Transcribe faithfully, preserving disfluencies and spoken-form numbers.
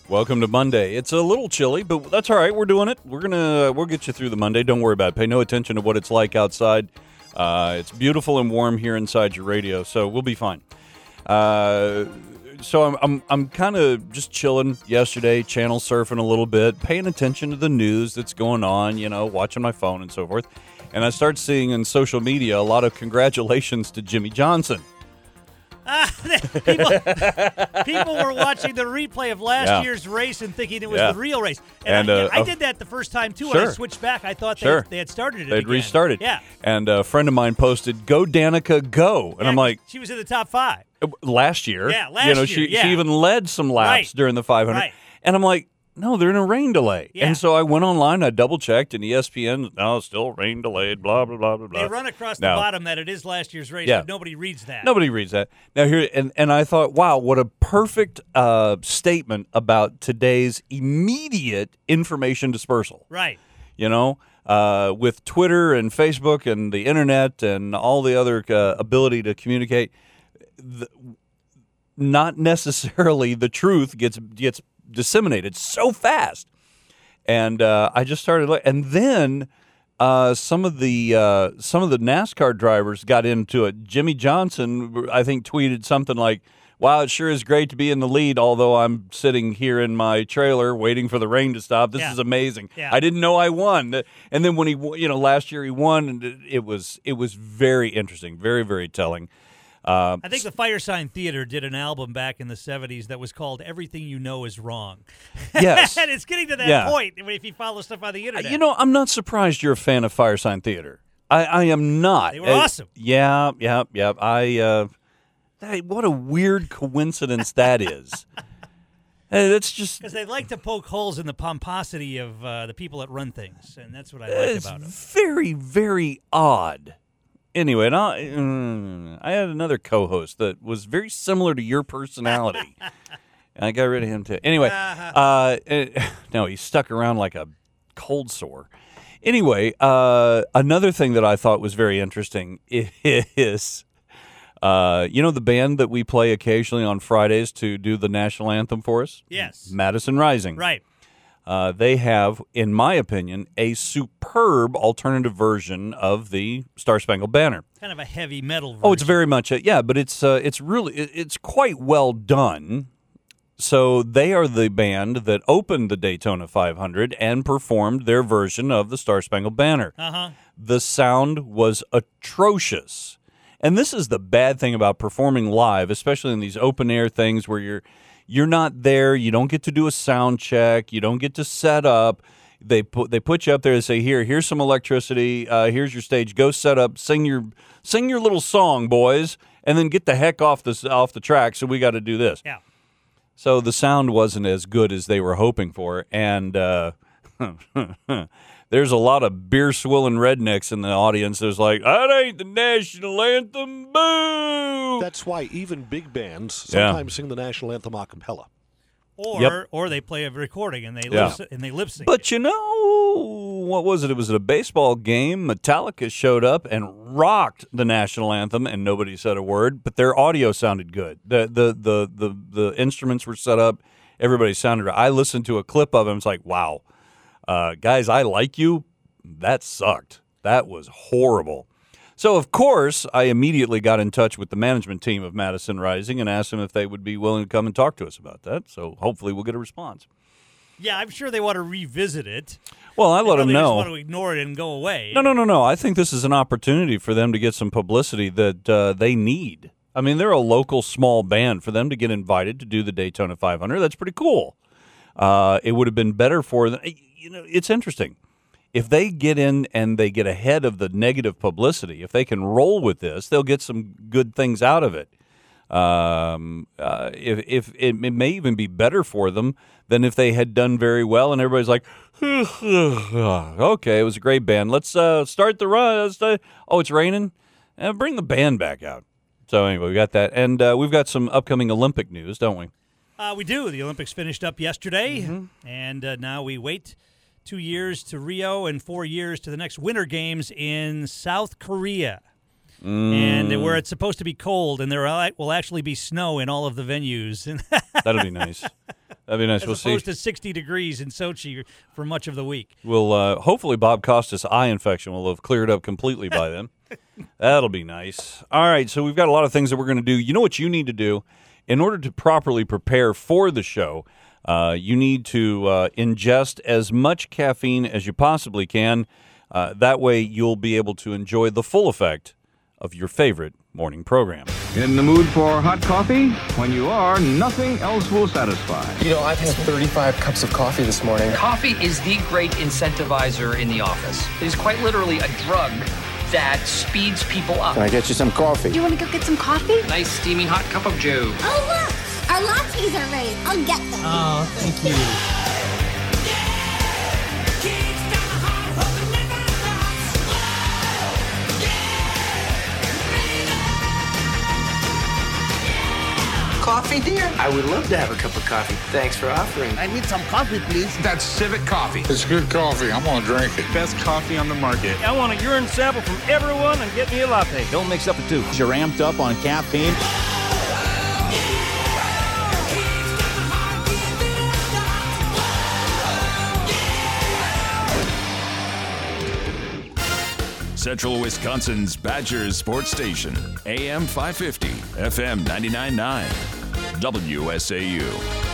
Welcome to Monday. It's a little chilly, but that's all right. We're doing it. We're gonna we'll get you through the Monday. Don't worry about it. Pay no attention to what it's like outside. Uh, it's beautiful and warm here inside your radio, so we'll be fine. Uh, so I'm I'm I'm kind of just chilling yesterday, channel surfing a little bit, paying attention to the news that's going on. You know, watching my phone and so forth. And I start seeing in social media a lot of congratulations to Jimmie Johnson. Uh, people, people were watching the replay of last Yeah. year's race and thinking it was Yeah. the real race. And, And, I, uh, I uh, did that the first time, too. Sure. When I switched back, I thought they, Sure. they had started it They'd again. restarted. Yeah. And a friend of mine posted, "Go Danica, go!" And Yeah, I'm like, she was in the top five. last year. Yeah, last you know, year, she, yeah. she even led some laps Right. during the five hundred. Right. And I'm like, no, they're in a rain delay. Yeah. And so I went online, I double checked, and E S P N, no, still rain delayed, blah, blah, blah, blah, blah. They run across the Now, bottom that it is last year's race, Yeah. but nobody reads that. Nobody reads that. Now here, and, and I thought, wow, what a perfect uh, statement about today's immediate information dispersal. Right. You know, uh, with Twitter and Facebook and the internet and all the other uh, ability to communicate, the, not necessarily the truth gets gets disseminated so fast. And uh, I just started, look, and then uh, some of the uh, some of the NASCAR drivers got into it. Jimmie Johnson, I think, tweeted something like, "Wow, it sure is great to be in the lead, although I'm sitting here in my trailer waiting for the rain to stop. This Yeah. is amazing. Yeah. I didn't know I won." And then when he, you know, last year he won, and it was it was very interesting, very very telling. Uh, I think the Firesign Theater did an album back in the seventies that was called Everything You Know Is Wrong. Yes. And it's getting to that Yeah. point if you follow stuff on the internet. You know, I'm not surprised you're a fan of Firesign Theater. I, I am not. They were Uh, awesome. Yeah, yeah, yeah. I. Uh, hey, what a weird coincidence that is. Hey, that's just. Because they like to poke holes in the pomposity of uh, the people that run things, and that's what I like It's about them. very, very odd. Anyway, and I, mm, I had another co-host that was very similar to your personality. And I got rid of him too. Anyway, uh, eh, no, he stuck around like a cold sore. Anyway, uh, another thing that I thought was very interesting is, uh, you know, the band that we play occasionally on Fridays to do the national anthem for us? Yes. Madison Rising. Right. Uh, they have, in my opinion, a superb alternative version of the Star Spangled Banner. Kind of a heavy metal version. Oh, it's very much a, yeah, but it's uh, it's really it, it's quite well done. So they are the band that opened the Daytona five hundred and performed their version of the Star Spangled Banner. Uh-huh. The sound was atrocious. And this is the bad thing about performing live, especially in these open air things where you're you're not there, you don't get to do a sound check, you don't get to set up. They put they put you up there and say, "Here, here's some electricity. Uh, here's your stage. Go set up, sing your sing your little song, boys, and then get the heck off the off the track. So we got to do this." Yeah. So the sound wasn't as good as they were hoping for, and uh, there's a lot of beer swilling rednecks in the audience. There's like, "That ain't the national anthem, boo!" That's why even big bands Yeah. sometimes sing the national anthem a cappella. Or Yep. or they play a recording and they Yeah. lip, and they lip sync. But you know, what was it? It was at a baseball game. Metallica showed up and rocked the national anthem, and nobody said a word. But their audio sounded good. the the the The, the instruments were set up. Everybody sounded. I listened to a clip of it. It's like, wow, uh, guys, I like you. That sucked. That was horrible. So, of course, I immediately got in touch with the management team of Madison Rising and asked them if they would be willing to come and talk to us about that. So hopefully we'll get a response. yeah, I'm sure they want to revisit it. Well, I They let them probably know. just want to ignore it and go away. No, no, no, no. I think this is an opportunity for them to get some publicity that uh, they need. I mean, they're a local small band. For them to get invited to do the Daytona five hundred, that's pretty cool. Uh, it would have been better for them. You know, it's interesting. If they get in and they get ahead of the negative publicity, if they can roll with this, they'll get some good things out of it. Um, uh, if if it, it may even be better for them than if they had done very well and everybody's like, okay, it was a great band. Let's uh, start the run. Let's, uh, oh, it's raining. Uh, bring the band back out. So anyway, we got that, and uh, we've got some upcoming Olympic news, don't we? Uh, we do. The Olympics finished up yesterday, Mm-hmm. and uh, now we wait two years to Rio and four years to the next Winter Games in South Korea. and where it's supposed to be cold, and there will actually be snow in all of the venues. That'll be nice. That'd be nice. As we'll opposed see. to sixty degrees in Sochi for much of the week. We'll uh, hopefully Bob Costas' eye infection will have cleared up completely by then. That'll be nice. All right, so we've got a lot of things that we're going to do. You know what you need to do in order to properly prepare for the show? Uh, you need to uh, ingest as much caffeine as you possibly can. Uh, that way, you'll be able to enjoy the full effect of your favorite morning program. In the mood for hot coffee? When you are, nothing else will satisfy. You know, I've had thirty-five cups of coffee this morning. Coffee is the great incentivizer in the office. It is quite literally a drug that speeds people up. Can I get you some coffee? Do you want to go get some coffee? Nice steaming hot cup of joe. Oh, look! Our lattes are ready. I'll get them. Oh, thank you. Coffee, dear? I would love to have a cup of coffee. Thanks for offering. I need some coffee, please. That's Civic Coffee. It's good coffee. I'm going to drink it. Best coffee on the market. I want a urine sample from everyone and get me a latte. Don't mix up the two. You're amped up on caffeine. Central Wisconsin's Badgers Sports Station, A M five fifty, F M ninety-nine point nine, W S A U.